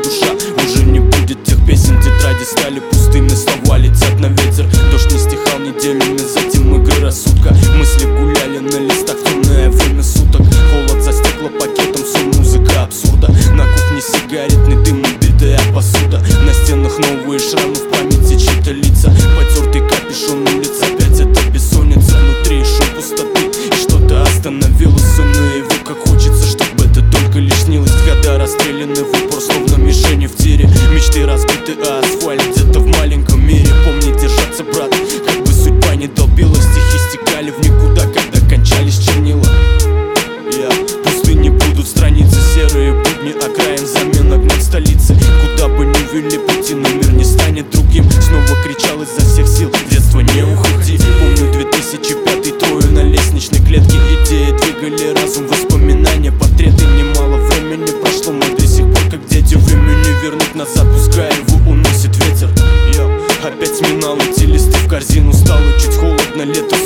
душа. Уже не будет тех песен, тетради стали пустыми, слова летят на ветер. Дождь не стихал неделями, затем игры рассудка. Мысли гуляли на листах, темное время суток. Холод за стеклопакетом, сон, музыка абсурда. На кухне сигаретный дым, убитая посуда. На стенах новые шрамы, в памяти чьи-то лица. Потертый капюшон улиц, опять это бессонница. Внутри шум пустоты, и что-то остановилось. Сон наяву, как хочется, чтобы это только лишь снилось. Года расстреляны в упор, словно мишени в тире. Мечты разбиты, а асфальт где-то в маленьком мире. Помни держаться, брат, как бы судьба не долбила. Стихи стекали в никуда, когда кончались чернила. Пустыни будут страницы, серые будни окраин, замена гнет столицы. Куда бы ни вели пути, но мир не станет другим. Снова кричал изо всех сил: детство, не уходи. Помню 2005, трое на лестничной клетке. Идеи двигали разум, воспоминания, портреты. Немало времени прошло, мы до сих пор как дети. Время не вернуть назад, пускай его уносит ветер. Опять сминал эти листы в корзину, стало чуть холодно, лето